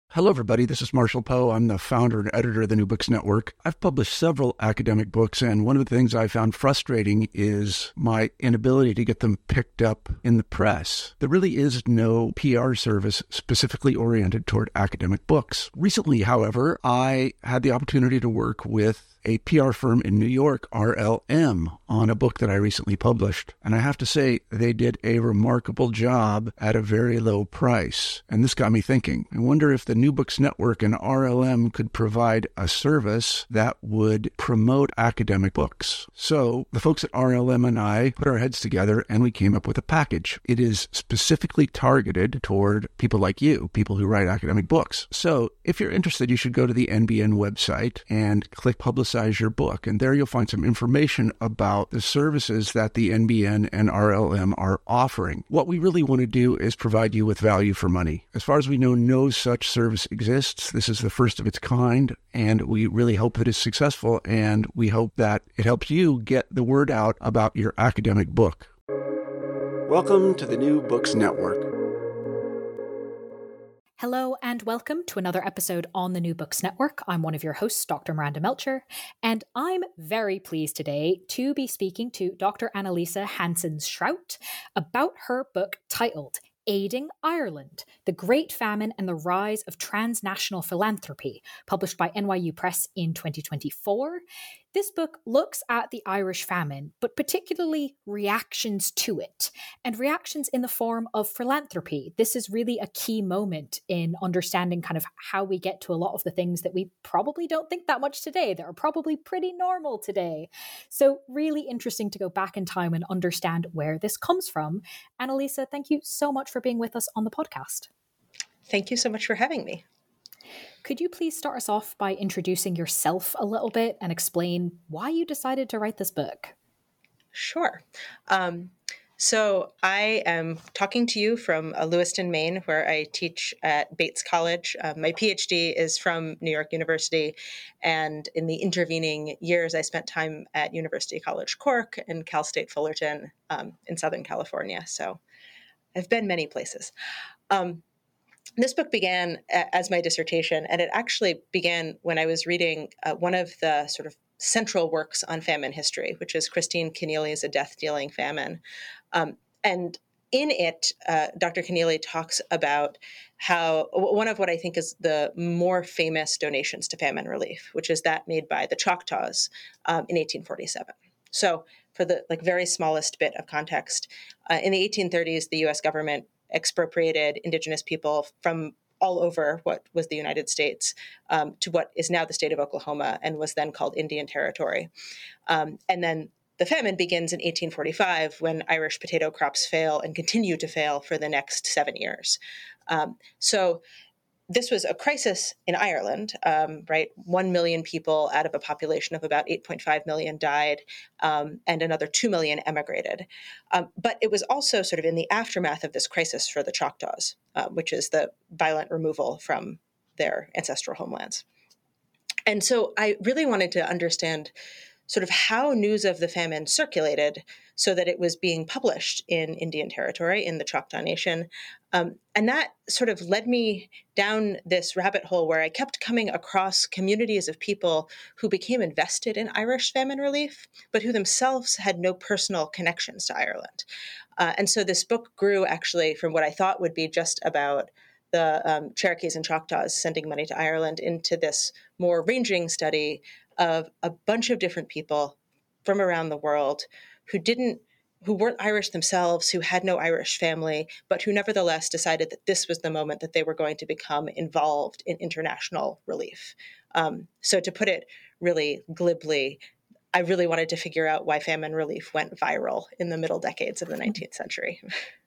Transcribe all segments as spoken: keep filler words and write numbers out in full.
Hello, everybody. This is Marshall Poe. I'm the founder and editor of the New Books Network. I've published several academic books, and one of the things I found frustrating is my inability to get them picked up in the press. There really is no P R service specifically oriented toward academic books. Recently, however, I had the opportunity to work with a P R firm in New York, R L M, on a book that I recently published. And I have to say, they did a remarkable job at a very low price. And this got me thinking. I wonder if the New Books Network and R L M could provide a service that would promote academic books. So the folks at R L M and I put our heads together and we came up with a package. It is specifically targeted toward people like you, people who write academic books. So if you're interested, you should go to the N B N website and click Publicize your book. And there you'll find some information about the services that the N B N and R L M are offering. What we really want to do is provide you with value for money. As far as we know, no such service exists. This is the first of its kind, and we really hope that it's successful, and we hope that it helps you get the word out about your academic book. Welcome to the New Books Network. Hello and welcome to another episode on the New Books Network. I'm one of your hosts, Doctor Miranda Melcher, and I'm very pleased today to be speaking to Doctor Annalisa Hansen-Schrout about her book titled Aiding Ireland, The Great Famine and the Rise of Transnational Philanthropy, published by N Y U Press in twenty twenty-four. This book looks at the Irish famine, but particularly reactions to it, and reactions in the form of philanthropy. This is really a key moment in understanding kind of how we get to a lot of the things that we probably don't think that much today, that are probably pretty normal today. So really interesting to go back in time and understand where this comes from. Annalisa, thank you so much for being with us on the podcast. Thank you so much for having me. Could you please start us off by introducing yourself a little bit and explain why you decided to write this book? Sure. Um, so I am talking to you from uh, Lewiston, Maine, where I teach at Bates College. Uh, my PhD is from New York University, and in the intervening years, I spent time at University College Cork and Cal State Fullerton um, in Southern California. So I've been many places. Um, This book began as my dissertation, and it actually began when I was reading uh, one of the sort of central works on famine history, which is Christine Keneally's A Death-Dealing Famine. Um, and in it, uh, Doctor Keneally talks about how one of what I think is the more famous donations to famine relief, which is that made by the Choctaws um, in eighteen forty-seven. So for the like very smallest bit of context, uh, in the eighteen thirties, the U S government expropriated indigenous people from all over what was the United States um, to what is now the state of Oklahoma and was then called Indian Territory. Um, and then the famine begins in eighteen forty-five when Irish potato crops fail and continue to fail for the next seven years. Um, so this was a crisis in Ireland, um, right? One million people out of a population of about eight point five million died, um, and another two million emigrated. Um, but it was also sort of in the aftermath of this crisis for the Choctaws, uh, which is the violent removal from their ancestral homelands. And so I really wanted to understand sort of how news of the famine circulated so that it was being published in Indian Territory, in the Choctaw Nation. Um, and that sort of led me down this rabbit hole where I kept coming across communities of people who became invested in Irish famine relief, but who themselves had no personal connections to Ireland. Uh, and so this book grew actually from what I thought would be just about the um, Cherokees and Choctaws sending money to Ireland into this more ranging study of a bunch of different people from around the world who didn't, who weren't Irish themselves, who had no Irish family, but who nevertheless decided that this was the moment that they were going to become involved in international relief. Um, so to put it really glibly, I really wanted to figure out why famine relief went viral in the middle decades of the nineteenth century.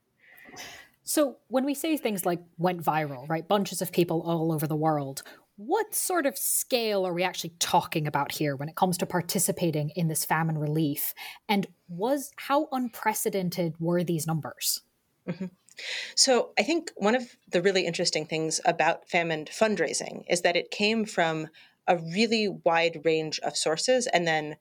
So when we say things like went viral, right, bunches of people all over the world, what sort of scale are we actually talking about here when it comes to participating in this famine relief? And was how unprecedented were these numbers? Mm-hmm. So I think one of the really interesting things about famine fundraising is that it came from a really wide range of sources and then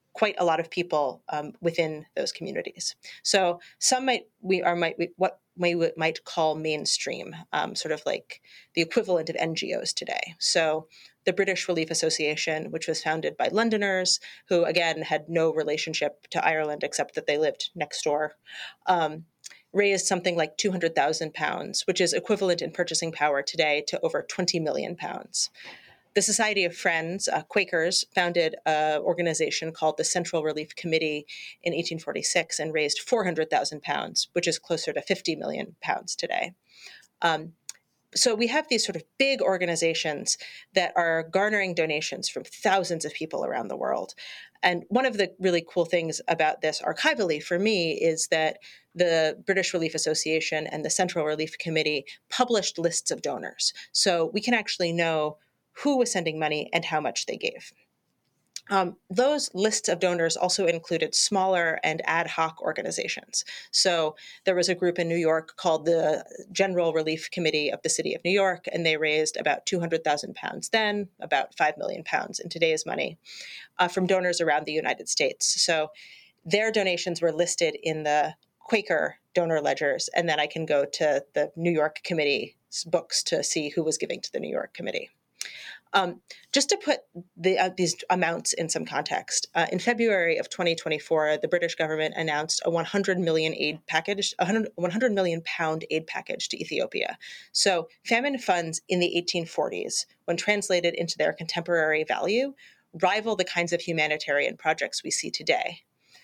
quite a lot of people um, within those communities. So some might we are might we, what we might call mainstream, um, sort of like the equivalent of N G Os today. So the British Relief Association, which was founded by Londoners who, again, had no relationship to Ireland except that they lived next door, um, raised something like two hundred thousand pounds, which is equivalent in purchasing power today to over twenty million pounds. The Society of Friends, uh, Quakers, founded an organization called the Central Relief Committee in eighteen forty-six and raised four hundred thousand pounds, which is closer to fifty million pounds today. Um, so we have these sort of big organizations that are garnering donations from thousands of people around the world. And one of the really cool things about this archivally for me is that the British Relief Association and the Central Relief Committee published lists of donors. So we can actually know who was sending money and how much they gave. Um, those lists of donors also included smaller and ad hoc organizations. So there was a group in New York called the General Relief Committee of the City of New York, and they raised about two hundred thousand pounds then, about five million pounds in today's money, uh, from donors around the United States. So their donations were listed in the Quaker donor ledgers, and then I can go to the New York Committee's books to see who was giving to the New York Committee. Um, just to put the, uh, these amounts in some context, uh, in February of twenty twenty-four, the British government announced a one hundred million aid package, a one hundred million pound aid package to Ethiopia. So famine funds in the eighteen forties, when translated into their contemporary value, rival the kinds of humanitarian projects we see today.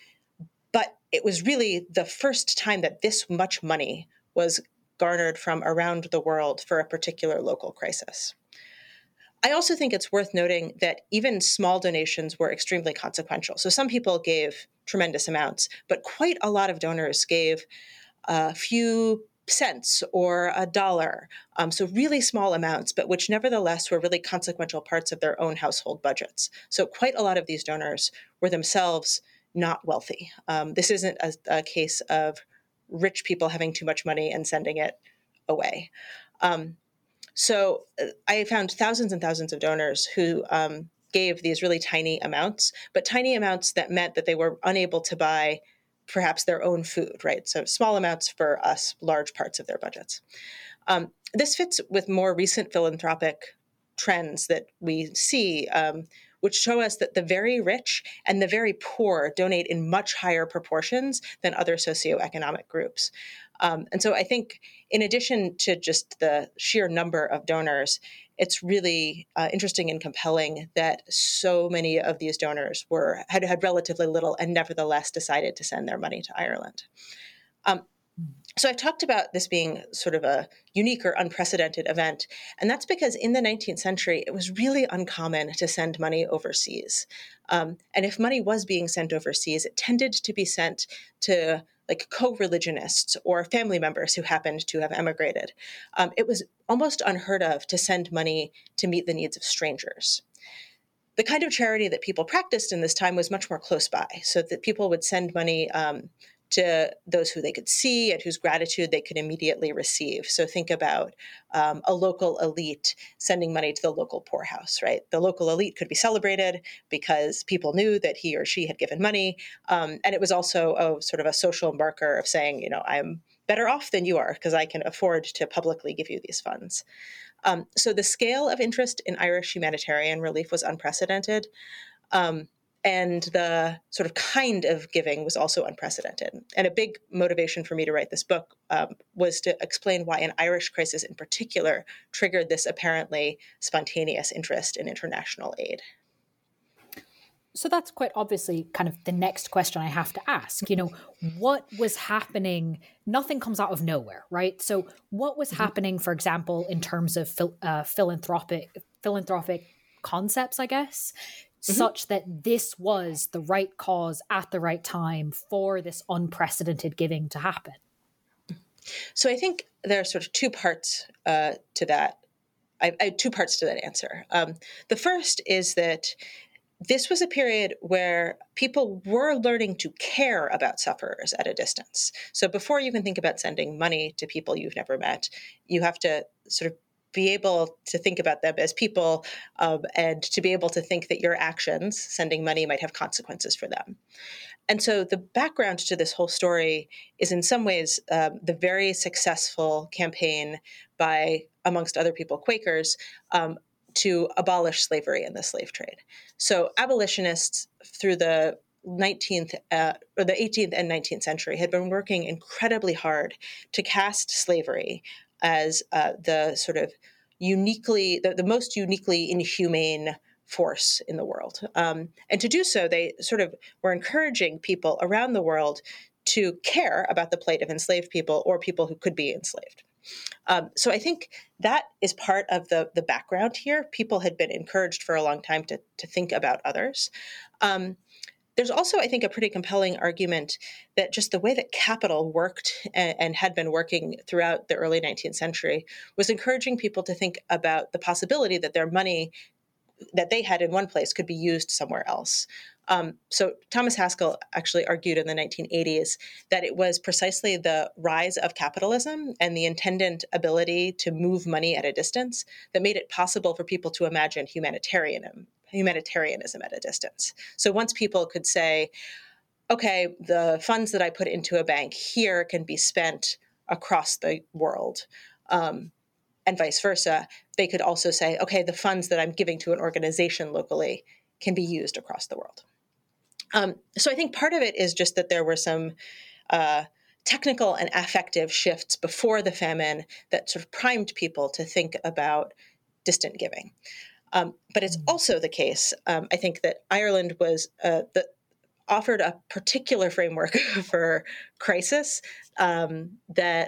But it was really the first time that this much money was garnered from around the world for a particular local crisis. I also think it's worth noting that even small donations were extremely consequential. So some people gave tremendous amounts, but quite a lot of donors gave a few cents or a dollar. Um, so really small amounts, but which nevertheless were really consequential parts of their own household budgets. So quite a lot of these donors were themselves not wealthy. Um, this isn't a, a case of rich people having too much money and sending it away. Um, So I found thousands and thousands of donors who um, gave these really tiny amounts, but tiny amounts that meant that they were unable to buy perhaps their own food, right? So small amounts for us, large parts of their budgets. Um, this fits with more recent philanthropic trends that we see, um, which show us that the very rich and the very poor donate in much higher proportions than other socioeconomic groups. Um, and so I think in addition to just the sheer number of donors, it's really uh, interesting and compelling that so many of these donors were had, had relatively little and nevertheless decided to send their money to Ireland. Um, So I've talked about this being sort of a unique or unprecedented event, and that's because in the nineteenth century, it was really uncommon to send money overseas. Um, and if money was being sent overseas, it tended to be sent to like co-religionists or family members who happened to have emigrated. Um, it was almost unheard of to send money to meet the needs of strangers. The kind of charity that people practiced in this time was much more close by, so that people would send money um, to those who they could see and whose gratitude they could immediately receive. So think about um, a local elite sending money to the local poorhouse, right? The local elite could be celebrated because people knew that he or she had given money. Um, and it was also a sort of a social marker of saying, you know, I'm better off than you are because I can afford to publicly give you these funds. Um, so the scale of interest in Irish humanitarian relief was unprecedented. Um, And the sort of kind of giving was also unprecedented. And a big motivation for me to write this book um, was to explain why an Irish crisis in particular triggered this apparently spontaneous interest in international aid. So that's quite obviously kind of the next question I have to ask. You know, what was happening? Nothing comes out of nowhere, right? So what was mm-hmm. happening, for example, in terms of phil- uh, philanthropic philanthropic concepts, I guess, Mm-hmm. such that this was the right cause at the right time for this unprecedented giving to happen? So I think there are sort of two parts uh, to that. I, I two parts to that answer. Um, the first is that this was a period where people were learning to care about sufferers at a distance. So before you can think about sending money to people you've never met, you have to sort of be able to think about them as people, um, and to be able to think that your actions, sending money, might have consequences for them. And so the background to this whole story is in some ways um, the very successful campaign by, amongst other people, Quakers, um, to abolish slavery in the slave trade. So abolitionists through the nineteenth uh, or the eighteenth and nineteenth century had been working incredibly hard to cast slavery as uh, the sort of uniquely, the, the most uniquely inhumane force in the world. Um, and to do so, they sort of were encouraging people around the world to care about the plight of enslaved people or people who could be enslaved. Um, so I think that is part of the, the background here. People had been encouraged for a long time to, to think about others. Um, There's also, I think, a pretty compelling argument that just the way that capital worked and, and had been working throughout the early nineteenth century was encouraging people to think about the possibility that their money that they had in one place could be used somewhere else. Um, so Thomas Haskell actually argued in the nineteen eighties that it was precisely the rise of capitalism and the attendant ability to move money at a distance that made it possible for people to imagine humanitarianism, humanitarianism at a distance. So once people could say, okay, the funds that I put into a bank here can be spent across the world, um, and vice versa, they could also say, okay, the funds that I'm giving to an organization locally can be used across the world. Um, so I think part of it is just that there were some uh, technical and affective shifts before the famine that sort of primed people to think about distant giving. Um, but it's also the case, um, I think, that Ireland was uh, the, offered a particular framework for crisis um, that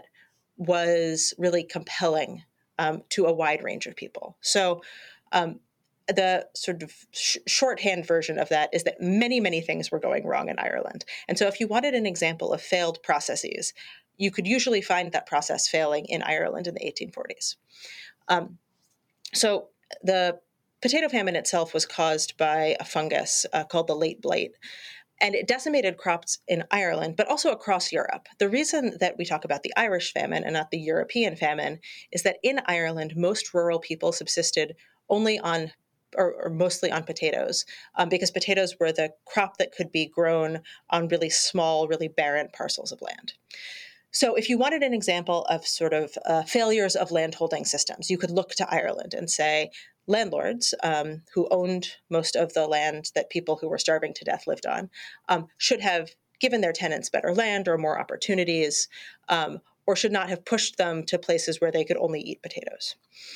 was really compelling Um, to a wide range of people. So um, the sort of sh- shorthand version of that is that many, many things were going wrong in Ireland. And so if you wanted an example of failed processes, you could usually find that process failing in Ireland in the eighteen forties. Um, so the potato famine itself was caused by a fungus uh, called the late blight. And it decimated crops in Ireland, but also across Europe. The reason that we talk about the Irish famine and not the European famine is that in Ireland, most rural people subsisted only on, or, or mostly on potatoes, um, because potatoes were the crop that could be grown on really small, really barren parcels of land. So if you wanted an example of sort of uh, failures of landholding systems, you could look to Ireland and say, landlords um, who owned most of the land that people who were starving to death lived on um, should have given their tenants better land or more opportunities, um, or should not have pushed them to places where they could only eat potatoes.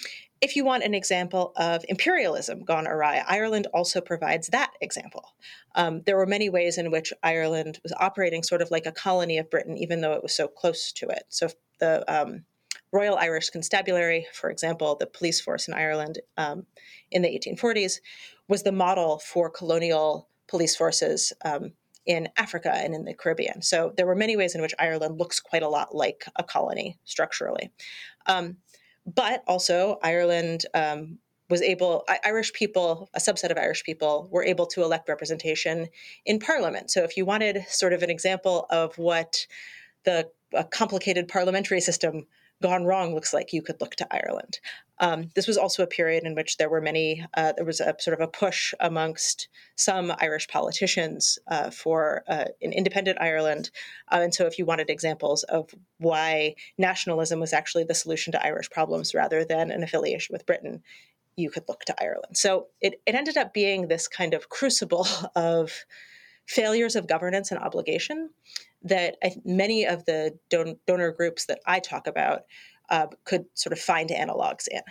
If you want an example of imperialism gone awry, Ireland also provides that example. Um, there were many ways in which Ireland was operating sort of like a colony of Britain, even though it was so close to it. So the um, Royal Irish Constabulary, for example, the police force in Ireland um, in the eighteen forties, was the model for colonial police forces um, in Africa and in the Caribbean. So there were many ways in which Ireland looks quite a lot like a colony structurally. Um, but also Ireland um, was able, Irish people, a subset of Irish people, were able to elect representation in Parliament. So if you wanted sort of an example of what the a complicated parliamentary system gone wrong looks like, you could look to Ireland. Um, this was also a period in which there were many, uh, there was a sort of a push amongst some Irish politicians uh, for uh, an independent Ireland. Uh, and so if you wanted examples of why nationalism was actually the solution to Irish problems rather than an affiliation with Britain, you could look to Ireland. So it, it ended up being this kind of crucible of failures of governance and obligation that I, many of the don- donor groups that I talk about uh, could sort of find analogs in.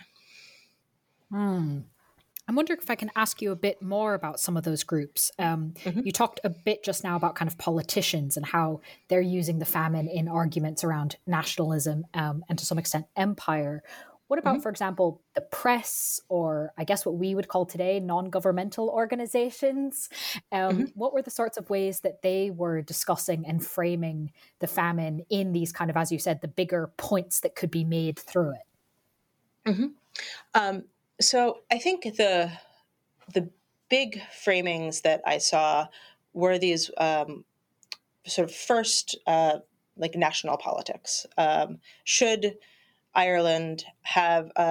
Hmm. I'm wondering if I can ask you a bit more about some of those groups. Um, mm-hmm. You talked a bit just now about kind of politicians and how they're using the famine in arguments around nationalism um, and to some extent empire. What about, mm-hmm. for example, the press, or I guess what we would call today non-governmental organizations? Um, mm-hmm. What were the sorts of ways that they were discussing and framing the famine in these kind of, as you said, the bigger points that could be made through it? Mm-hmm. Um, so I think the the big framings that I saw were these um, sort of first, uh, like national politics. Um, should Ireland have a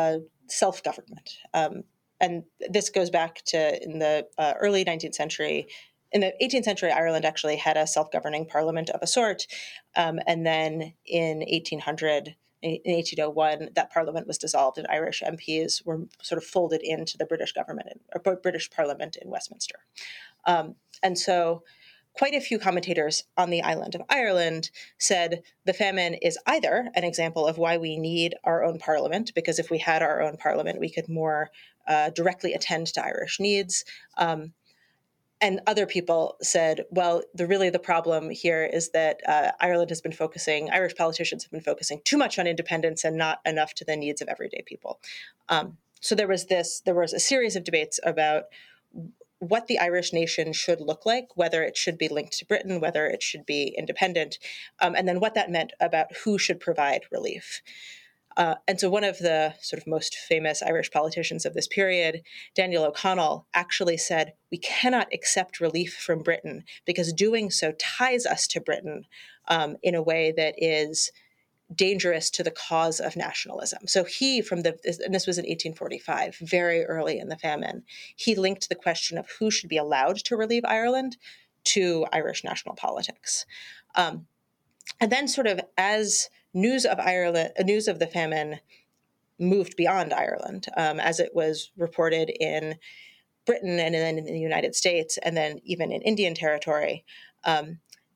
self-government. Um, and this goes back to in the uh, early nineteenth century. In the eighteenth century, Ireland actually had a self-governing parliament of a sort. Um, and then in eighteen hundred, in eighteen oh one, that parliament was dissolved and Irish M Ps were sort of folded into the British government, or British parliament in Westminster. Um, and so quite a few commentators on the island of Ireland said the famine is either an example of why we need our own parliament, because if we had our own parliament, we could more uh, directly attend to Irish needs. Um, and other people said, well, the really the problem here is that uh, Ireland has been focusing, Irish politicians have been focusing too much on independence and not enough to the needs of everyday people. Um, so there was this, there was a series of debates about what the Irish nation should look like, whether it should be linked to Britain, whether it should be independent, um, and then what that meant about who should provide relief. Uh, and so one of the sort of most famous Irish politicians of this period, Daniel O'Connell, actually said, we cannot accept relief from Britain because doing so ties us to Britain um, in a way that is dangerous to the cause of nationalism. So he, from the, and this was in eighteen forty-five, very early in the famine, he linked the question of who should be allowed to relieve Ireland to Irish national politics. Um, and then sort of as news of Ireland, news of the famine moved beyond Ireland, um, as it was reported in Britain and then in the United States, and then even in Indian territory, um,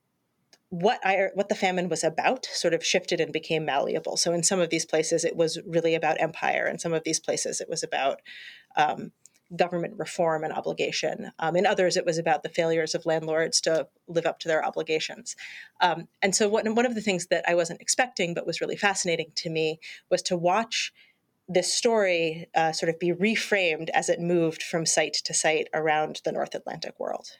what I, what the famine was about sort of shifted and became malleable. So in some of these places, it was really about empire. In some of these places, it was about um, government reform and obligation. Um, in others, it was about the failures of landlords to live up to their obligations. Um, and so what, one of the things that I wasn't expecting, but was really fascinating to me, was to watch this story uh, sort of be reframed as it moved from site to site around the North Atlantic world.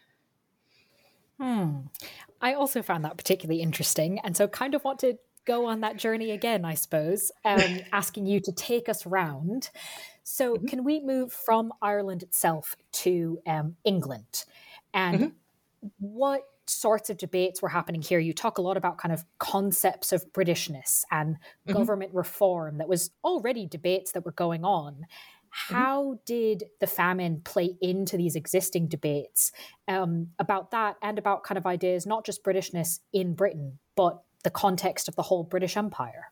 Hmm. I also found that particularly interesting, and so kind of want to go on that journey again, I suppose, um, asking you to take us round. So mm-hmm. can we move from Ireland itself to um, England? And mm-hmm. what sorts of debates were happening here? You talk a lot about kind of concepts of Britishness and mm-hmm. government reform. That was already debates that were going on. How mm-hmm. did the famine play into these existing debates um, about that and about kind of ideas, not just Britishness in Britain, but the context of the whole British Empire?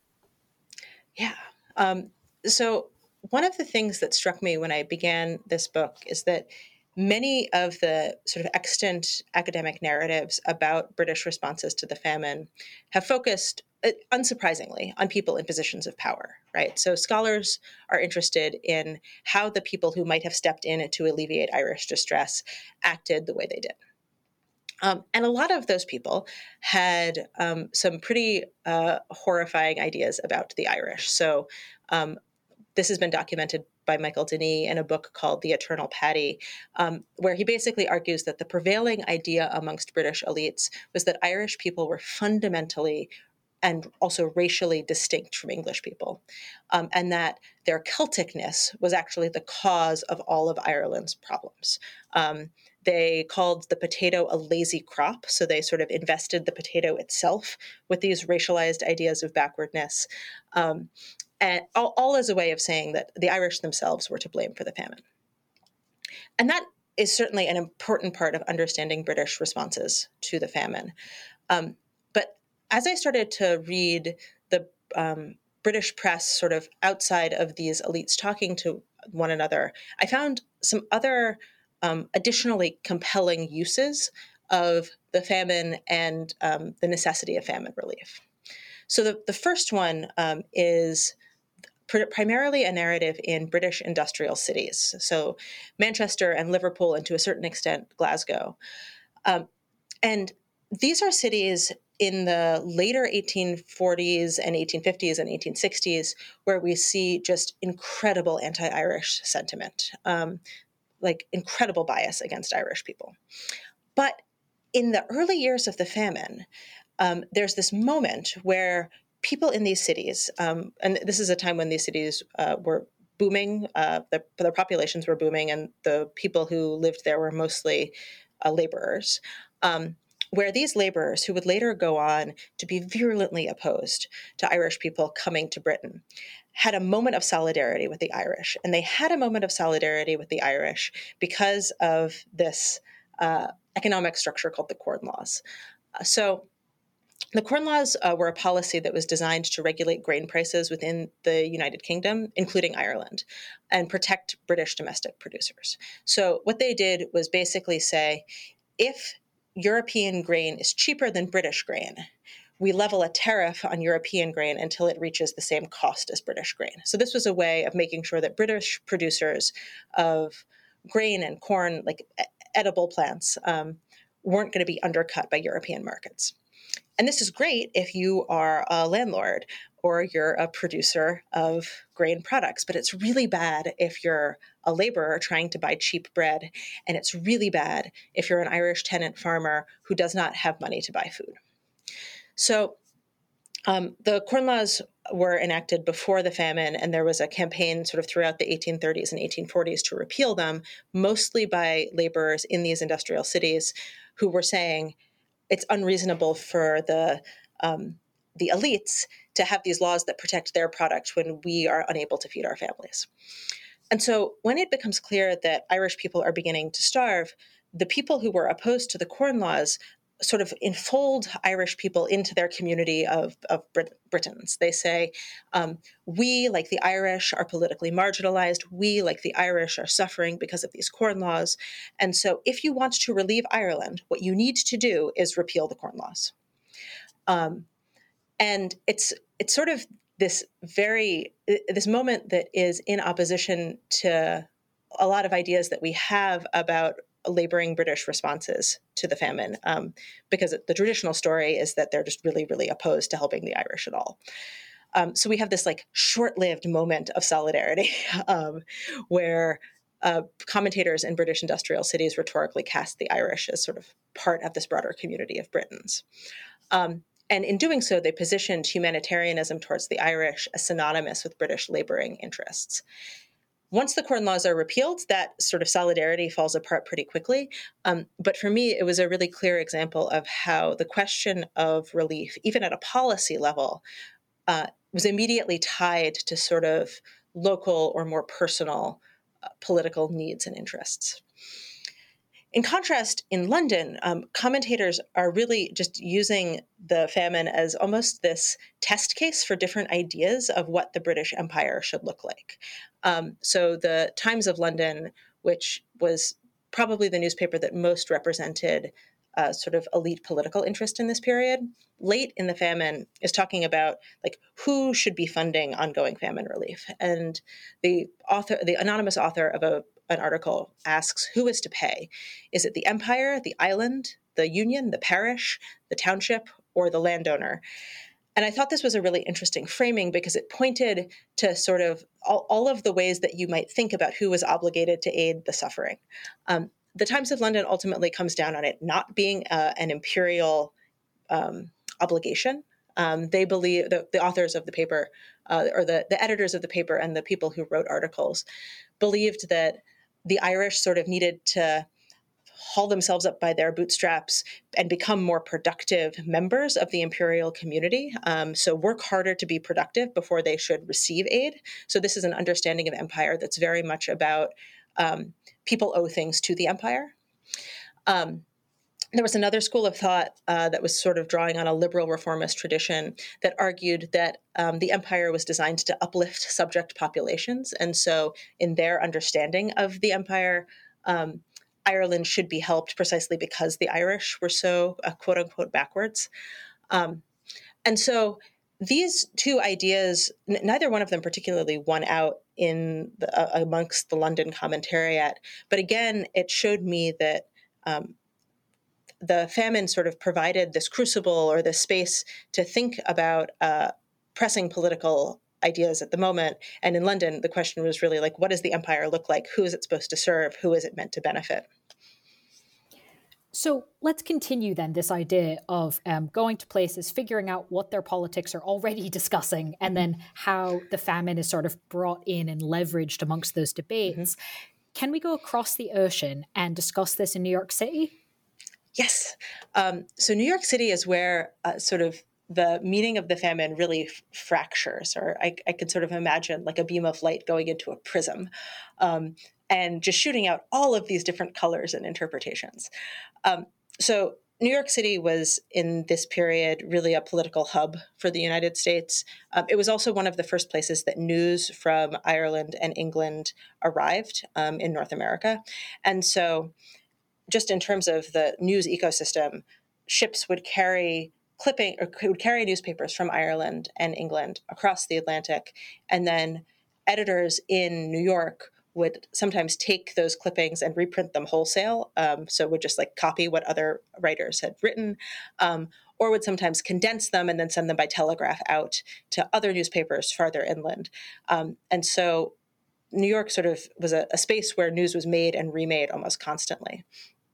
Yeah. Um, so one of the things that struck me when I began this book is that many of the sort of extant academic narratives about British responses to the famine have focused, unsurprisingly, on people in positions of power, right? So scholars are interested in how the people who might have stepped in to alleviate Irish distress acted the way they did. Um, and a lot of those people had um, some pretty uh, horrifying ideas about the Irish. So um, this has been documented by Michael Denis in a book called The Eternal Paddy, um, where he basically argues that the prevailing idea amongst British elites was that Irish people were fundamentally and also racially distinct from English people, um, and that their Celticness was actually the cause of all of Ireland's problems. Um, they called the potato a lazy crop, so they sort of invested the potato itself with these racialized ideas of backwardness, um, and all, all as a way of saying that the Irish themselves were to blame for the famine. And that is certainly an important part of understanding British responses to the famine. Um, but as I started to read the um, British press sort of outside of these elites talking to one another, I found some other um, additionally compelling uses of the famine and um, the necessity of famine relief. So the, the first one um, is pr- primarily a narrative in British industrial cities, so Manchester and Liverpool, and to a certain extent, Glasgow. Um, and these are cities in the later eighteen forties and eighteen fifties and eighteen sixties, where we see just incredible anti-Irish sentiment, um, like incredible bias against Irish people. But in the early years of the famine, um, there's this moment where people in these cities, um, and this is a time when these cities uh, were booming, uh, the, the populations were booming, and the people who lived there were mostly uh, laborers, um, where these laborers, who would later go on to be virulently opposed to Irish people coming to Britain, had a moment of solidarity with the Irish. And they had a moment of solidarity with the Irish because of this uh, economic structure called the Corn Laws. Uh, so the Corn Laws uh, were a policy that was designed to regulate grain prices within the United Kingdom, including Ireland, and protect British domestic producers. So what they did was basically say, if European grain is cheaper than British grain, we level a tariff on European grain until it reaches the same cost as British grain. So this was a way of making sure that British producers of grain and corn, like edible plants, um, weren't going to be undercut by European markets. And this is great if you are a landlord or you're a producer of grain products, but it's really bad if you're a laborer trying to buy cheap bread. And it's really bad if you're an Irish tenant farmer who does not have money to buy food. So um, the Corn Laws were enacted before the famine, and there was a campaign sort of throughout the eighteen thirties and eighteen forties to repeal them, mostly by laborers in these industrial cities who were saying, it's unreasonable for the um, the elites to have these laws that protect their product when we are unable to feed our families. And so when it becomes clear that Irish people are beginning to starve, the people who were opposed to the Corn Laws sort of enfold Irish people into their community of, of Brit- Britons. They say, um, we, like the Irish, are politically marginalized. We, like the Irish, are suffering because of these Corn Laws. And so if you want to relieve Ireland, what you need to do is repeal the Corn Laws. Um, and it's it's sort of this very, this moment that is in opposition to a lot of ideas that we have about laboring British responses to the famine, um, because the traditional story is that they're just really, really opposed to helping the Irish at all. Um, so we have this like short-lived moment of solidarity um, where uh, commentators in British industrial cities rhetorically cast the Irish as sort of part of this broader community of Britons. Um, and in doing so, they positioned humanitarianism towards the Irish as synonymous with British laboring interests. Once the Corn Laws are repealed, that sort of solidarity falls apart pretty quickly. Um, but for me, it was a really clear example of how the question of relief, even at a policy level, uh, was immediately tied to sort of local or more personal uh, political needs and interests. In contrast, in London, um, commentators are really just using the famine as almost this test case for different ideas of what the British Empire should look like. Um, so the Times of London, which was probably the newspaper that most represented uh, sort of elite political interest in this period, late in the famine is talking about like who should be funding ongoing famine relief. And the author, the anonymous author of a an article asks, who is to pay? Is it the empire, the island, the union, the parish, the township, or the landowner? And I thought this was a really interesting framing because it pointed to sort of all, all of the ways that you might think about who was obligated to aid the suffering. Um, the Times of London ultimately comes down on it not being uh, an imperial um, obligation. Um, they believe, the, the authors of the paper, uh, or the, the editors of the paper and the people who wrote articles, believed that the Irish sort of needed to haul themselves up by their bootstraps and become more productive members of the imperial community. Um, so work harder to be productive before they should receive aid. So this is an understanding of empire that's very much about um, people owe things to the empire. Um, There was another school of thought uh, that was sort of drawing on a liberal reformist tradition that argued that um, the empire was designed to uplift subject populations. And so in their understanding of the empire, um, Ireland should be helped precisely because the Irish were so uh, quote unquote backwards. Um, and so these two ideas, n- neither one of them particularly won out in the, uh, amongst the London commentariat. But again, it showed me that um, the famine sort of provided this crucible or this space to think about uh, pressing political ideas at the moment. And in London, the question was really like, what does the empire look like? Who is it supposed to serve? Who is it meant to benefit? So let's continue then this idea of um, going to places, figuring out what their politics are already discussing, and then how the famine is sort of brought in and leveraged amongst those debates. Mm-hmm. Can we go across the ocean and discuss this in New York City? Yes. Um, so New York City is where uh, sort of the meaning of the famine really f- fractures, or I, I could sort of imagine like a beam of light going into a prism um, and just shooting out all of these different colors and interpretations. Um, so New York City was in this period really a political hub for the United States. Um, it was also one of the first places that news from Ireland and England arrived um, in North America. And so just in terms of the news ecosystem, ships would carry clipping or would carry newspapers from Ireland and England across the Atlantic, and then editors in New York would sometimes take those clippings and reprint them wholesale. Um, so would just like copy what other writers had written, um, or would sometimes condense them and then send them by telegraph out to other newspapers farther inland. Um, and so New York sort of was a, a space where news was made and remade almost constantly.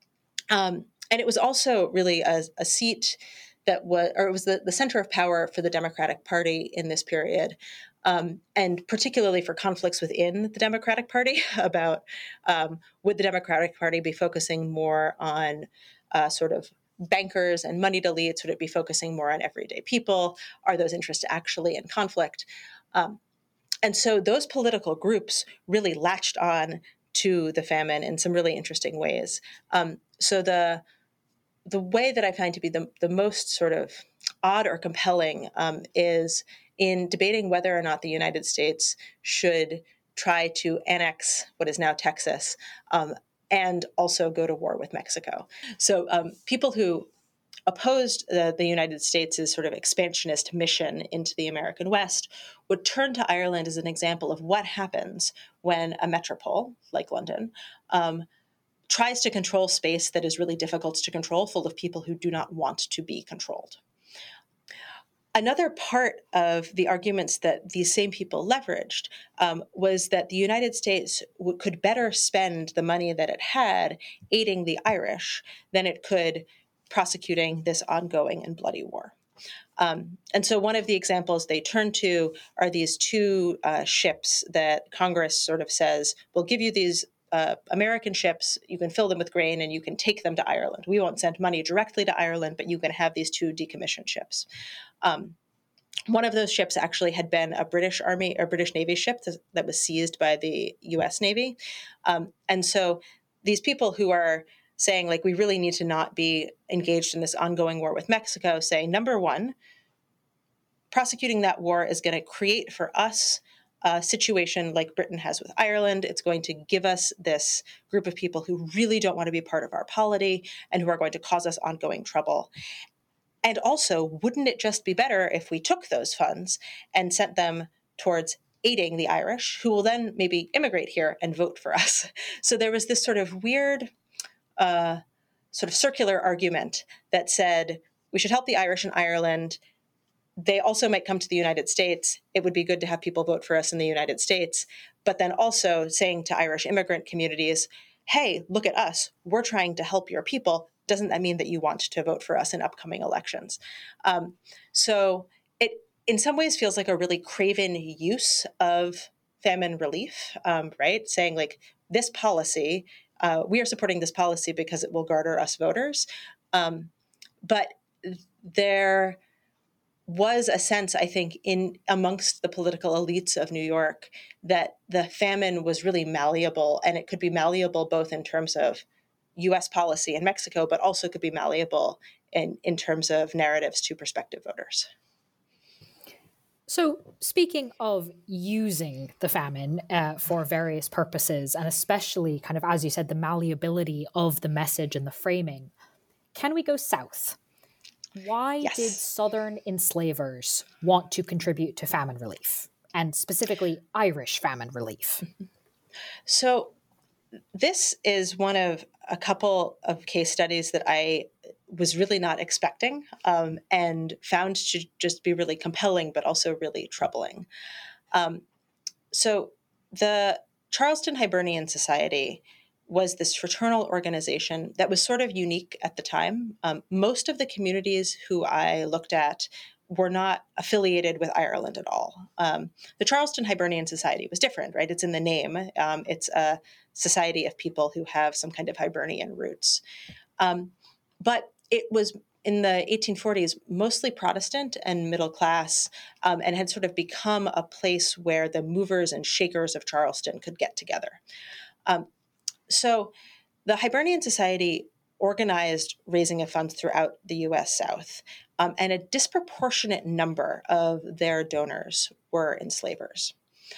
Um, and it was also really a, a seat that was, or it was the, the center of power for the Democratic Party in this period, um, and particularly for conflicts within the Democratic Party about um, would the Democratic Party be focusing more on uh, sort of bankers and moneyed elites? Would it be focusing more on everyday people? Are those interests actually in conflict? Um, and so those political groups really latched on to the famine in some really interesting ways. Um, so the the way that I find to be the, the most sort of odd or compelling um, is in debating whether or not the United States should try to annex what is now Texas um, and also go to war with Mexico. So um, people who opposed the, the United States' sort of expansionist mission into the American West would turn to Ireland as an example of what happens when a metropole, like London, um, tries to control space that is really difficult to control, full of people who do not want to be controlled. Another part of the arguments that these same people leveraged um, was that the United States w- could better spend the money that it had aiding the Irish than it could prosecuting this ongoing and bloody war. Um, and so one of the examples they turn to are these two uh, ships that Congress sort of says, we'll give you these uh, American ships, you can fill them with grain and you can take them to Ireland. We won't send money directly to Ireland, but you can have these two decommissioned ships. Um, one of those ships actually had been a British Army or British Navy ship that was seized by the U S Navy. Um, and so these people who are saying, like, we really need to not be engaged in this ongoing war with Mexico, say, number one, prosecuting that war is going to create for us a situation like Britain has with Ireland. It's going to give us this group of people who really don't want to be part of our polity and who are going to cause us ongoing trouble. And also, wouldn't it just be better if we took those funds and sent them towards aiding the Irish, who will then maybe immigrate here and vote for us? So there was this sort of weird, uh, sort of circular argument that said we should help the Irish in Ireland. They also might come to the United States. It would be good to have people vote for us in the United States. But then also saying to Irish immigrant communities, hey, look at us. We're trying to help your people. Doesn't that mean that you want to vote for us in upcoming elections? Um, so it, in some ways, feels like a really craven use of famine relief, um, right? Saying like this policy, uh, we are supporting this policy because it will garner us voters. Um, but there was a sense, I think, in amongst the political elites of New York that the famine was really malleable, and it could be malleable both in terms of U S policy in Mexico, but also could be malleable in, in terms of narratives to prospective voters. So, speaking of using the famine uh, for various purposes, and especially kind of, as you said, the malleability of the message and the framing, can we go south? Why yes. did Southern enslavers want to contribute to famine relief, and specifically Irish famine relief? So this is one of a couple of case studies that I was really not expecting um, and found to just be really compelling, but also really troubling. Um, so the Charleston Hibernian Society was this fraternal organization that was sort of unique at the time. Um, most of the communities who I looked at were not affiliated with Ireland at all. Um, the Charleston Hibernian Society was different, right? It's in the name. Um, it's a society of people who have some kind of Hibernian roots. Um, but it was in the eighteen forties mostly Protestant and middle class, um, and had sort of become a place where the movers and shakers of Charleston could get together. Um, so the Hibernian Society organized raising of funds throughout the U S South, um, and a disproportionate number of their donors were enslavers.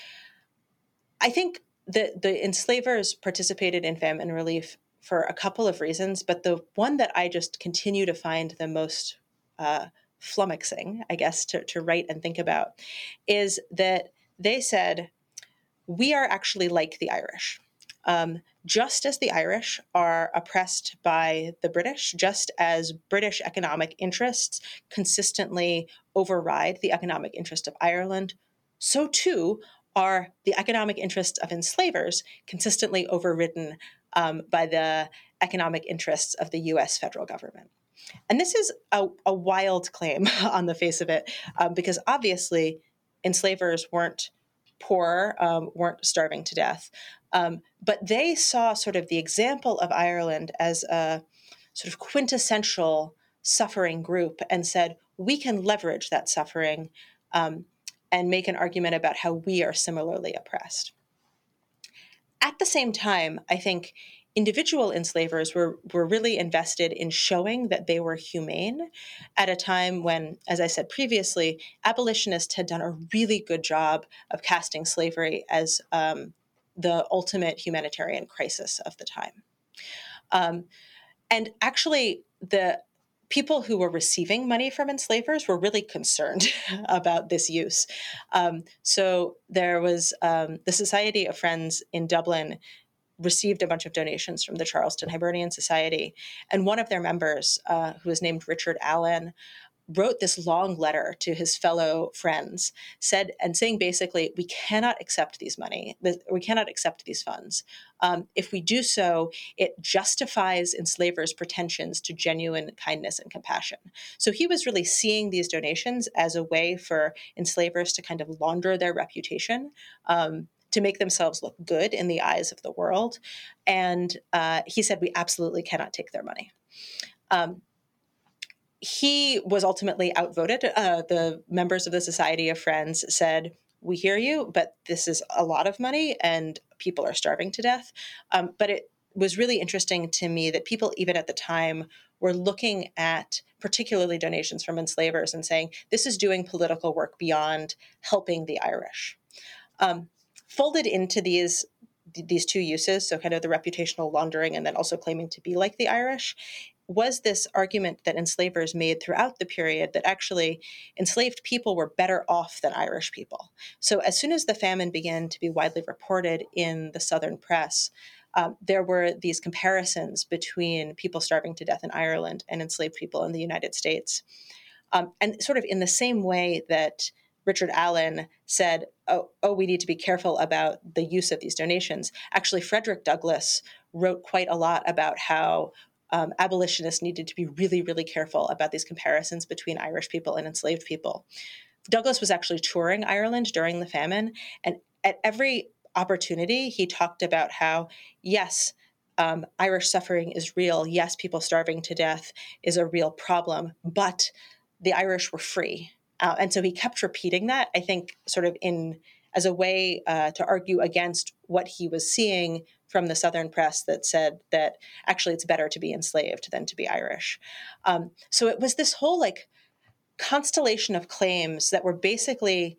I think that the enslavers participated in famine relief for a couple of reasons, but the one that I just continue to find the most uh, flummoxing, I guess, to, to write and think about, is that they said, we are actually like the Irish. Um, just as the Irish are oppressed by the British, just as British economic interests consistently override the economic interest of Ireland, so too are the economic interests of enslavers consistently overridden um, by the economic interests of the U S federal government. And this is a, a wild claim on the face of it, um, because obviously enslavers weren't poor, um, weren't starving to death. Um, but they saw sort of the example of Ireland as a sort of quintessential suffering group and said, we can leverage that suffering um, and make an argument about how we are similarly oppressed. At the same time, I think individual enslavers were, were really invested in showing that they were humane at a time when, as I said previously, abolitionists had done a really good job of casting slavery as um, the ultimate humanitarian crisis of the time. Um, and actually, the people who were receiving money from enslavers were really concerned about this use. Um, so there was um, the Society of Friends in Dublin received a bunch of donations from the Charleston Hibernian Society. And one of their members, uh, who was named Richard Allen, wrote this long letter to his fellow friends, said and saying basically, we cannot accept these money, we cannot accept these funds. Um, if we do so, it justifies enslavers' pretensions to genuine kindness and compassion. So he was really seeing these donations as a way for enslavers to kind of launder their reputation, um, to make themselves look good in the eyes of the world. And uh, he said, we absolutely cannot take their money. Um, He was ultimately outvoted. Uh, the members of the Society of Friends said, we hear you, but this is a lot of money and people are starving to death. Um, but it was really interesting to me that people, even at the time, were looking at particularly donations from enslavers and saying, this is doing political work beyond helping the Irish. Um, folded into these these two uses, so kind of the reputational laundering and then also claiming to be like the Irish, was this argument that enslavers made throughout the period that actually enslaved people were better off than Irish people. So as soon as the famine began to be widely reported in the Southern press, um, there were these comparisons between people starving to death in Ireland and enslaved people in the United States. Um, and sort of in the same way that Richard Allen said, oh, oh, we need to be careful about the use of these donations. Actually, Frederick Douglass wrote quite a lot about how um, abolitionists needed to be really, really careful about these comparisons between Irish people and enslaved people. Douglass was actually touring Ireland during the famine, and at every opportunity, he talked about how, yes, um, Irish suffering is real. Yes, people starving to death is a real problem, but the Irish were free. Uh, and so he kept repeating that, I think, sort of in as a way uh, to argue against what he was seeing from the Southern press that said that actually it's better to be enslaved than to be Irish. Um, so it was this whole like constellation of claims that were basically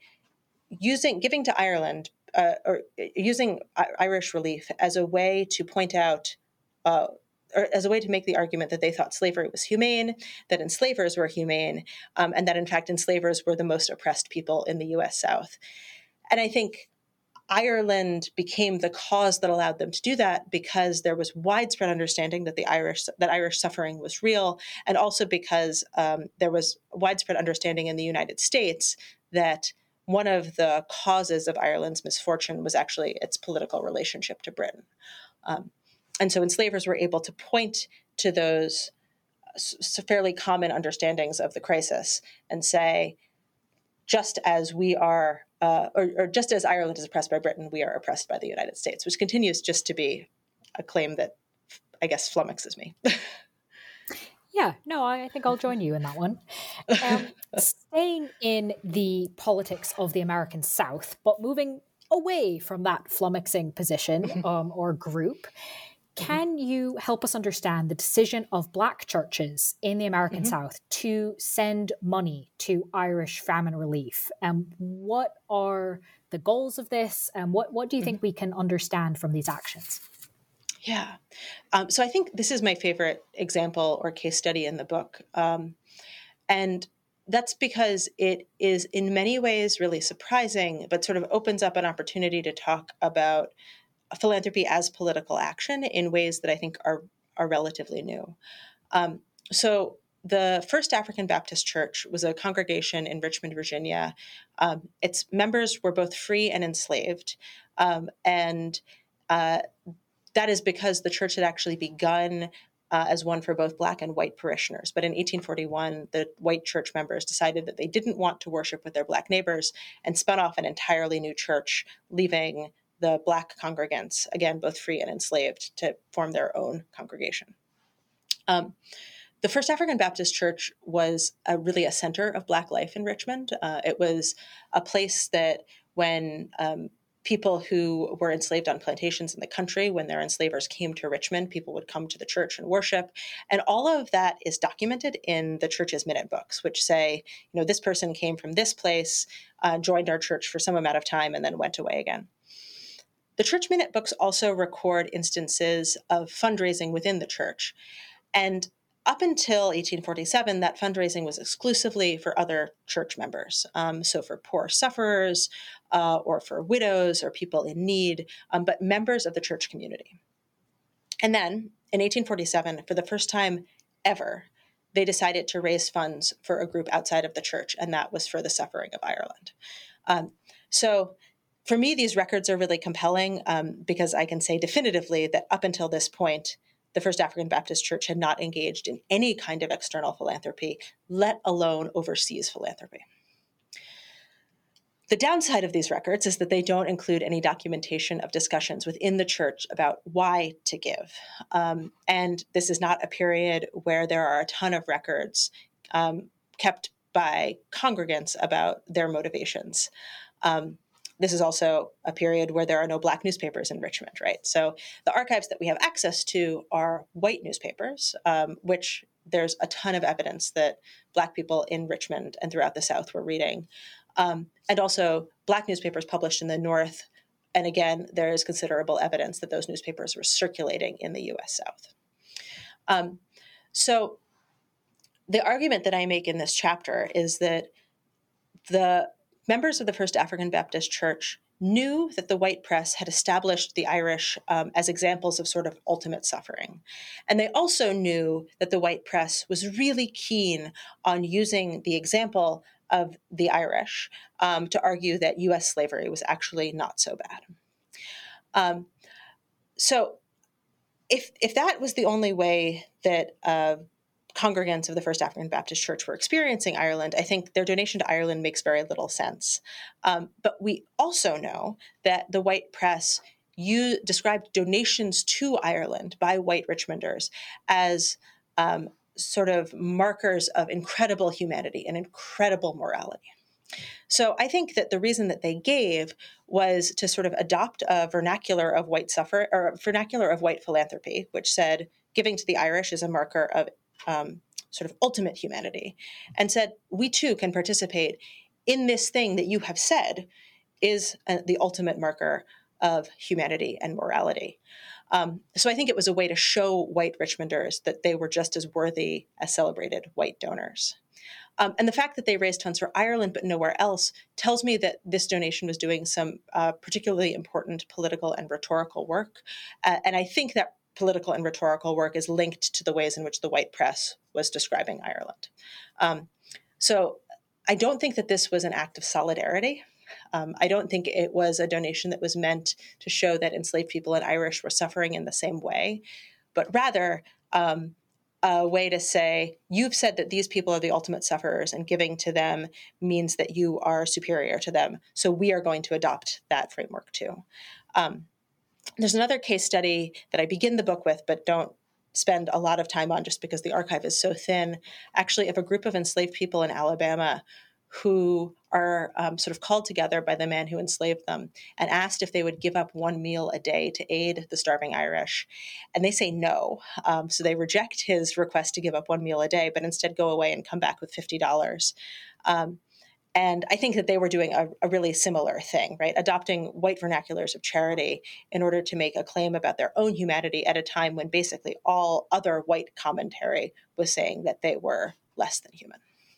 using giving to Ireland uh, or using Irish relief as a way to point out uh, or as a way to make the argument that they thought slavery was humane, that enslavers were humane, um, and that in fact enslavers were the most oppressed people in the U S South. And I think Ireland became the cause that allowed them to do that because there was widespread understanding that the Irish that Irish suffering was real, and also because um, there was widespread understanding in the United States that one of the causes of Ireland's misfortune was actually its political relationship to Britain. Um, and so enslavers were able to point to those fairly common understandings of the crisis and say, just as we are, uh, or, or just as Ireland is oppressed by Britain, we are oppressed by the United States, which continues just to be a claim that I guess flummoxes me. Yeah, no, I, I think I'll join you in that one. Um, staying in the politics of the American South, but moving away from that flummoxing position um, or group, can you help us understand the decision of Black churches in the American Mm-hmm. South to send money to Irish famine relief? And um, what are the goals of this? And what, what do you Mm-hmm. think we can understand from these actions? Yeah. Um, so I think this is my favorite example or case study in the book. Um, and that's because it is in many ways really surprising, but sort of opens up an opportunity to talk about philanthropy as political action in ways that I think are, are relatively new. Um, so the First African Baptist Church was a congregation in Richmond, Virginia. Um, its members were both free and enslaved. Um, and uh, that is because the church had actually begun uh, as one for both Black and white parishioners. But in eighteen forty-one, the white church members decided that they didn't want to worship with their Black neighbors and spun off an entirely new church, leaving the Black congregants, again, both free and enslaved, to form their own congregation. Um, the First African Baptist Church was a, really a center of Black life in Richmond. Uh, it was a place that when um, people who were enslaved on plantations in the country, when their enslavers came to Richmond, people would come to the church and worship. And all of that is documented in the church's minute books, which say, you know, this person came from this place, uh, joined our church for some amount of time, and then went away again. The church minute books also record instances of fundraising within the church. And up until eighteen forty-seven, that fundraising was exclusively for other church members. Um, so for poor sufferers uh, or for widows or people in need, um, but members of the church community. And then in eighteen forty-seven, for the first time ever, they decided to raise funds for a group outside of the church, and that was for the suffering of Ireland. Um, so for me, these records are really compelling um, because I can say definitively that up until this point, the First African Baptist Church had not engaged in any kind of external philanthropy, let alone overseas philanthropy. The downside of these records is that they don't include any documentation of discussions within the church about why to give. Um, and this is not a period where there are a ton of records um, kept by congregants about their motivations. Um, This is also a period where there are no Black newspapers in Richmond, right? So the archives that we have access to are white newspapers, um, which there's a ton of evidence that Black people in Richmond and throughout the South were reading. Um, and also Black newspapers published in the North. And again, there is considerable evidence that those newspapers were circulating in the U S South. Um, so the argument that I make in this chapter is that the members of the First African Baptist Church knew that the white press had established the Irish um, as examples of sort of ultimate suffering. And they also knew that the white press was really keen on using the example of the Irish um, to argue that U S slavery was actually not so bad. Um, so if, if that was the only way that uh, congregants of the First African Baptist Church were experiencing Ireland, I think their donation to Ireland makes very little sense. Um, but we also know that the white press you described donations to Ireland by white Richmonders as um, sort of markers of incredible humanity and incredible morality. So I think that the reason that they gave was to sort of adopt a vernacular of white suffer or a vernacular of white philanthropy, which said giving to the Irish is a marker of Um, sort of ultimate humanity, and said, we too can participate in this thing that you have said is uh, the ultimate marker of humanity and morality. Um, so I think it was a way to show white Richmonders that they were just as worthy as celebrated white donors. Um, and the fact that they raised funds for Ireland but nowhere else tells me that this donation was doing some uh, particularly important political and rhetorical work. Uh, and I think that political and rhetorical work is linked to the ways in which the white press was describing Ireland. Um, so I don't think that this was an act of solidarity. Um, I don't think it was a donation that was meant to show that enslaved people and Irish were suffering in the same way, but rather um, a way to say, you've said that these people are the ultimate sufferers and giving to them means that you are superior to them. So we are going to adopt that framework too. Um, There's another case study that I begin the book with, but don't spend a lot of time on just because the archive is so thin, actually of a group of enslaved people in Alabama who are um, sort of called together by the man who enslaved them and asked if they would give up one meal a day to aid the starving Irish. And they say no. Um, so they reject his request to give up one meal a day, but instead go away and come back with fifty dollars. Um, and I think that they were doing a, a really similar thing, right? Adopting white vernaculars of charity in order to make a claim about their own humanity at a time when basically all other white commentary was saying that they were less than human.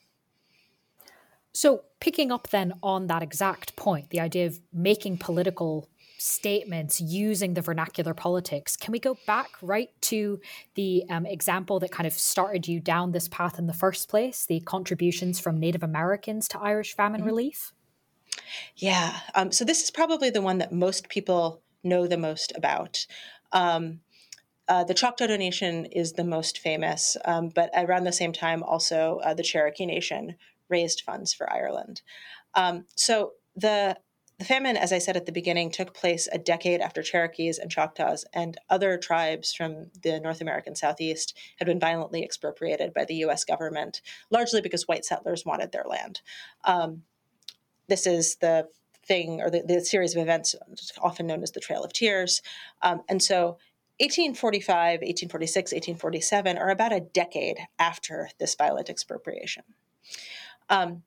So picking up then on that exact point, the idea of making political statements using the vernacular politics, can we go back right to the um, example that kind of started you down this path in the first place, the contributions from Native Americans to Irish famine mm-hmm. relief? Yeah. Um, so this is probably the one that most people know the most about. Um, Uh, the Choctaw donation is the most famous, um, but around the same time, also uh, the Cherokee Nation raised funds for Ireland. Um, so the, the famine, as I said at the beginning, took place a decade after Cherokees and Choctaws and other tribes from the North American Southeast had been violently expropriated by the U S government, largely because white settlers wanted their land. Um, this is the thing, or the, the series of events often known as the Trail of Tears. Um, and so eighteen forty-five, eighteen forty-six, eighteen forty-seven are about a decade after this violent expropriation. Um,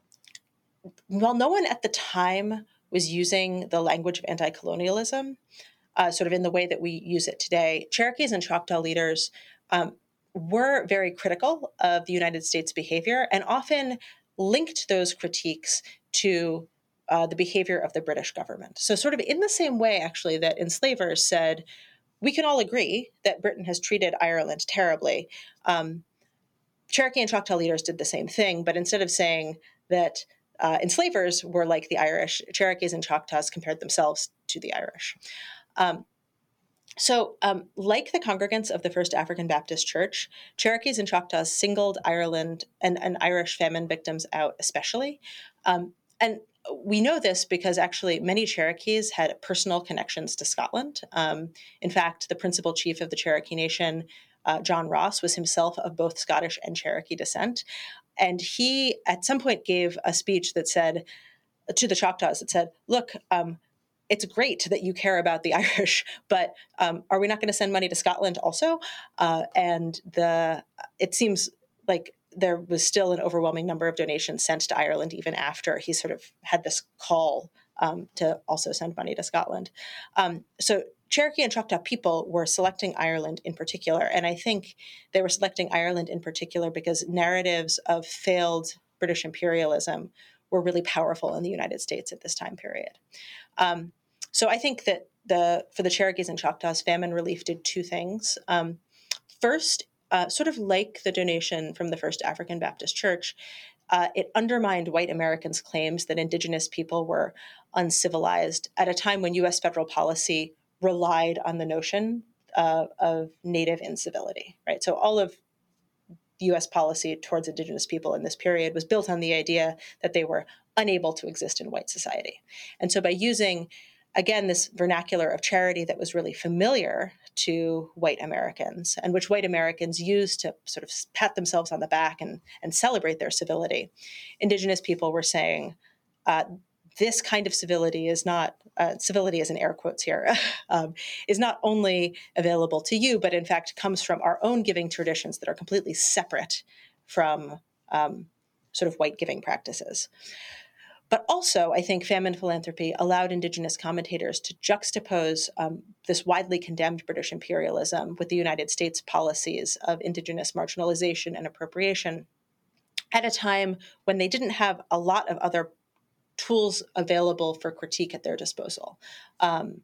while no one at the time was using the language of anti-colonialism, uh, sort of in the way that we use it today, Cherokees and Choctaw leaders um, were very critical of the United States' behavior and often linked those critiques to uh, the behavior of the British government. So sort of in the same way, actually, that enslavers said, we can all agree that Britain has treated Ireland terribly. Um, Cherokee and Choctaw leaders did the same thing, but instead of saying that uh, enslavers were like the Irish, Cherokees and Choctaws compared themselves to the Irish. Um, so um, like the congregants of the First African Baptist Church, Cherokees and Choctaws singled Ireland and, and Irish famine victims out especially. Um, and we know this because actually many Cherokees had personal connections to Scotland. Um, in fact, the principal chief of the Cherokee Nation, uh, John Ross, was himself of both Scottish and Cherokee descent. And he, at some point, gave a speech that said, to the Choctaws, that said, look, um, it's great that you care about the Irish, but um, are we not going to send money to Scotland also? Uh, and the it seems like there was still an overwhelming number of donations sent to Ireland even after he sort of had this call um, to also send money to Scotland. Um, so Cherokee and Choctaw people were selecting Ireland in particular, and I think they were selecting Ireland in particular because narratives of failed British imperialism were really powerful in the United States at this time period. Um, so I think that the for the Cherokees and Choctaws, famine relief did two things. Um, first, uh, sort of like the donation from the First African Baptist Church, uh, it undermined white Americans' claims that indigenous people were uncivilized at a time when U S federal policy relied on the notion uh, of native incivility, right? So all of U S policy towards indigenous people in this period was built on the idea that they were unable to exist in white society. And so by using, again, this vernacular of charity that was really familiar to white Americans and which white Americans used to sort of pat themselves on the back and, and celebrate their civility, indigenous people were saying, uh, this kind of civility is not, uh, civility is in air quotes here, um, is not only available to you, but in fact comes from our own giving traditions that are completely separate from um, sort of white giving practices. But also, I think famine philanthropy allowed indigenous commentators to juxtapose um, this widely condemned British imperialism with the United States policies of indigenous marginalization and appropriation at a time when they didn't have a lot of other tools available for critique at their disposal. Um,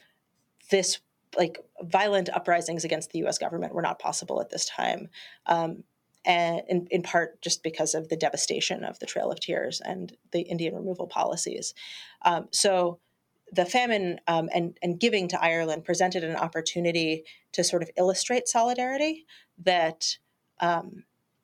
this, like, violent uprisings against the U S government were not possible at this time. Um, and in, in part just because of the devastation of the Trail of Tears and the Indian removal policies. Um, so the famine um, and, and giving to Ireland presented an opportunity to sort of illustrate solidarity that um,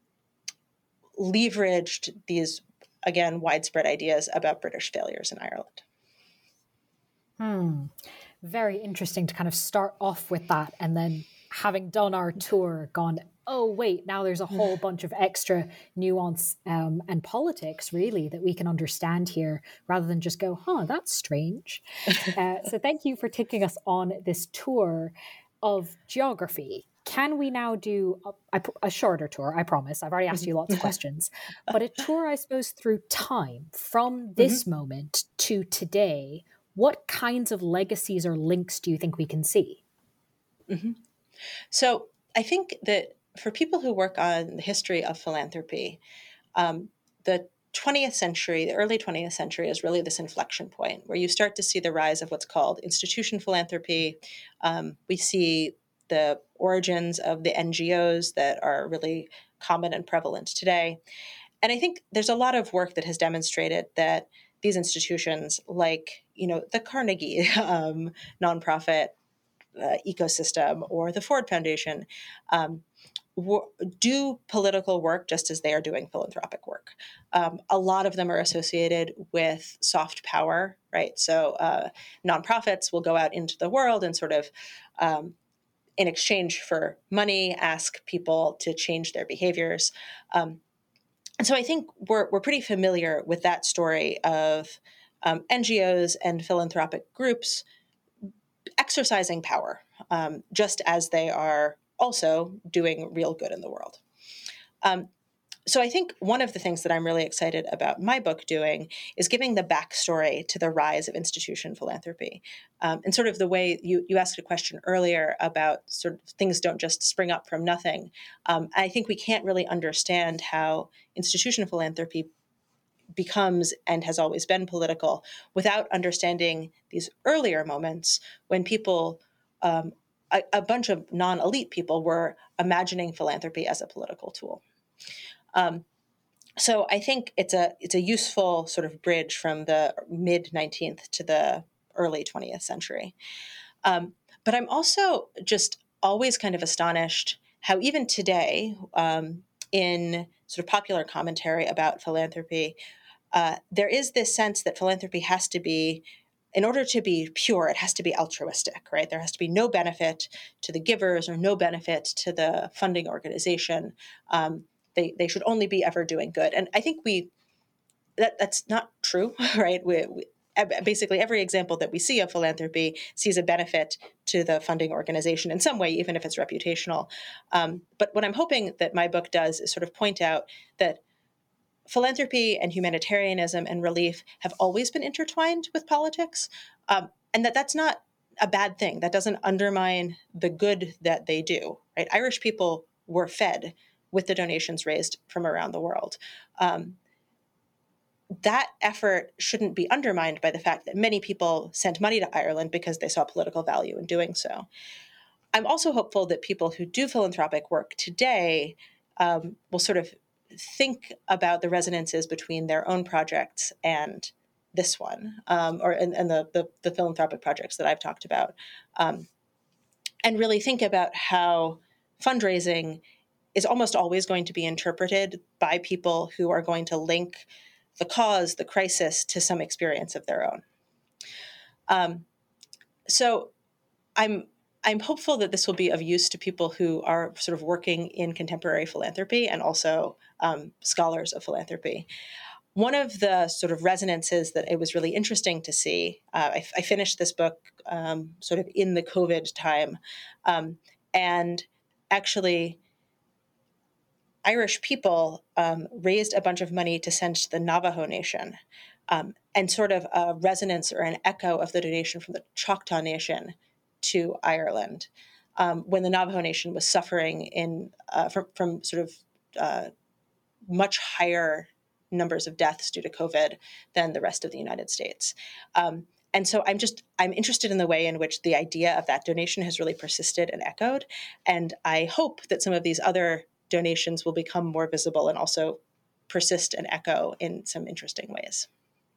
leveraged these, again, widespread ideas about British failures in Ireland. Hmm. Very interesting to kind of start off with that and then having done our tour, gone, oh, wait, now there's a whole bunch of extra nuance um, and politics, really, that we can understand here, rather than just go, huh, that's strange. uh, so thank you for taking us on this tour of geography. Can we now do a, a shorter tour? I promise. I've already asked you lots of questions. But a tour, I suppose, through time, from this mm-hmm. moment to today. What kinds of legacies or links do you think we can see? Mm-hmm. So I think that for people who work on the history of philanthropy, um, the twentieth century, the early twentieth century is really this inflection point where you start to see the rise of what's called institution philanthropy. Um, we see the origins of the N G Os that are really common and prevalent today. And I think there's a lot of work that has demonstrated that these institutions, like, you know, the Carnegie um, nonprofit uh, ecosystem or the Ford Foundation, um, w- do political work just as they are doing philanthropic work. Um, a lot of them are associated with soft power, right? So uh, nonprofits will go out into the world and sort of um, in exchange for money, ask people to change their behaviors. Um, and so I think we're we're pretty familiar with that story of um, N G Os and philanthropic groups exercising power, um, just as they are also doing real good in the world. Um, So I think one of the things that I'm really excited about my book doing is giving the backstory to the rise of institution philanthropy. Um, and sort of the way you, you asked a question earlier about sort of things don't just spring up from nothing. Um, I think we can't really understand how institution philanthropy becomes and has always been political without understanding these earlier moments when people, um, a, a bunch of non-elite people were imagining philanthropy as a political tool. Um, so I think it's a it's a useful sort of bridge from the mid nineteenth to the early twentieth century. Um, but I'm also just always kind of astonished how even today, um, in sort of popular commentary about philanthropy, uh, there is this sense that philanthropy has to be, in order to be pure, it has to be altruistic, right? There has to be no benefit to the givers or no benefit to the funding organization. Um, They, they should only be ever doing good. And I think we that that's not true, right? We, we, basically, every example that we see of philanthropy sees a benefit to the funding organization in some way, even if it's reputational. Um, but what I'm hoping that my book does is sort of point out that philanthropy and humanitarianism and relief have always been intertwined with politics, um, and that that's not a bad thing. That doesn't undermine the good that they do, right? Irish people were fed with the donations raised from around the world. Um, that effort shouldn't be undermined by the fact that many people sent money to Ireland because they saw political value in doing so. I'm also hopeful that people who do philanthropic work today um, will sort of think about the resonances between their own projects and this one, um, or and, and the, the, the philanthropic projects that I've talked about, um, and really think about how fundraising is almost always going to be interpreted by people who are going to link the cause, the crisis, to some experience of their own. Um, so I'm I'm hopeful that this will be of use to people who are sort of working in contemporary philanthropy and also um, scholars of philanthropy. One of the sort of resonances that it was really interesting to see, uh, I, I finished this book um, sort of in the COVID time, um, and actually Irish people um, raised a bunch of money to send to the Navajo Nation, um, and sort of a resonance or an echo of the donation from the Choctaw Nation to Ireland, um, when the Navajo Nation was suffering in uh, from, from sort of uh, much higher numbers of deaths due to COVID than the rest of the United States. Um, and so I'm just, I'm interested in the way in which the idea of that donation has really persisted and echoed. And I hope that some of these other donations will become more visible and also persist and echo in some interesting ways.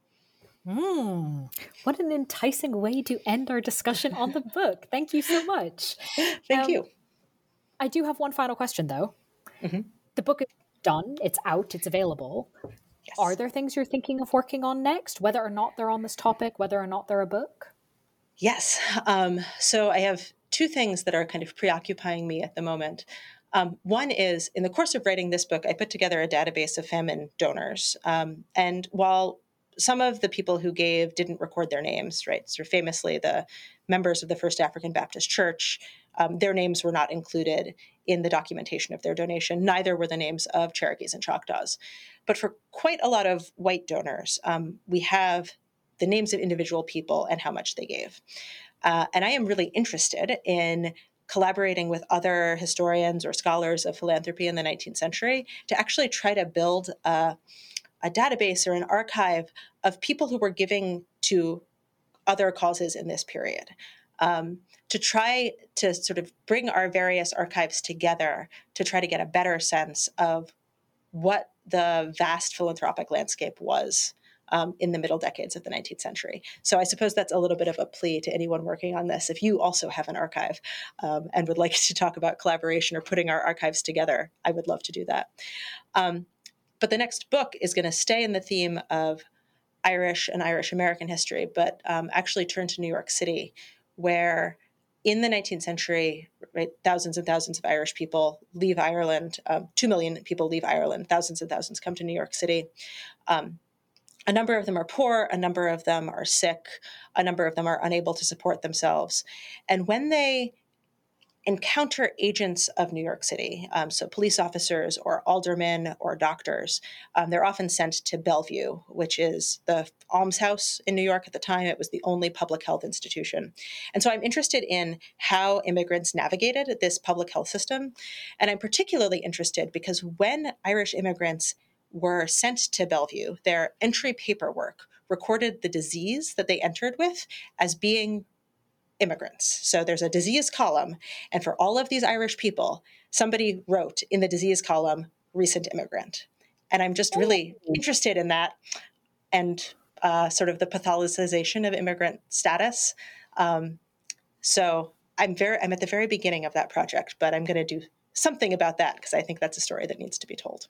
Mm, what an enticing way to end our discussion on the book. Thank you so much. Thank um, you. I do have one final question, though. Mm-hmm. The book is done. It's out. It's available. Yes. Are there things you're thinking of working on next, whether or not they're on this topic, whether or not they're a book? Yes. Um, so I have two things that are kind of preoccupying me at the moment. Um, one is, in the course of writing this book, I put together a database of famine donors. Um, and while some of the people who gave didn't record their names, right? So famously, the members of the First African Baptist Church, um, their names were not included in the documentation of their donation. Neither were the names of Cherokees and Choctaws. But for quite a lot of white donors, um, we have the names of individual people and how much they gave. Uh, and I am really interested in collaborating with other historians or scholars of philanthropy in the nineteenth century to actually try to build a, a database or an archive of people who were giving to other causes in this period, um, to try to sort of bring our various archives together to try to get a better sense of what the vast philanthropic landscape was Um, in the middle decades of the nineteenth century. So I suppose that's a little bit of a plea to anyone working on this. If you also have an archive um, and would like to talk about collaboration or putting our archives together, I would love to do that. Um, but the next book is going to stay in the theme of Irish and Irish American history, but um, actually turn to New York City, where in the nineteenth century, right, thousands and thousands of Irish people leave Ireland. Um, Two million people leave Ireland. Thousands and thousands come to New York City. Um, A number of them are poor, a number of them are sick, a number of them are unable to support themselves. And when they encounter agents of New York City, um, so police officers or aldermen or doctors, um, they're often sent to Bellevue, which is the almshouse in New York at the time. It was the only public health institution. And so I'm interested in how immigrants navigated this public health system. And I'm particularly interested because when Irish immigrants were sent to Bellevue, their entry paperwork recorded the disease that they entered with as being immigrants. So there's a disease column, and for all of these Irish people, somebody wrote in the disease column, recent immigrant. And I'm just really oh. interested in that and uh, sort of the pathologization of immigrant status. Um, so I'm very, I'm at the very beginning of that project, but I'm going to do something about that because I think that's a story that needs to be told.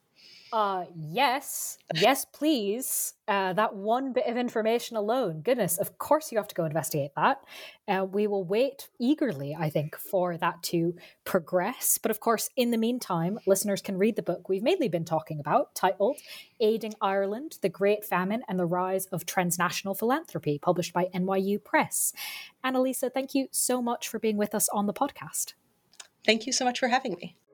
Uh, yes, yes, please. Uh, that one bit of information alone, goodness, of course you have to go investigate that. Uh, we will wait eagerly, I think, for that to progress. But of course, in the meantime, listeners can read the book we've mainly been talking about, titled Aiding Ireland, The Great Famine and the Rise of Transnational Philanthropy, published by N Y U Press. Annalisa, thank you so much for being with us on the podcast. Thank you so much for having me.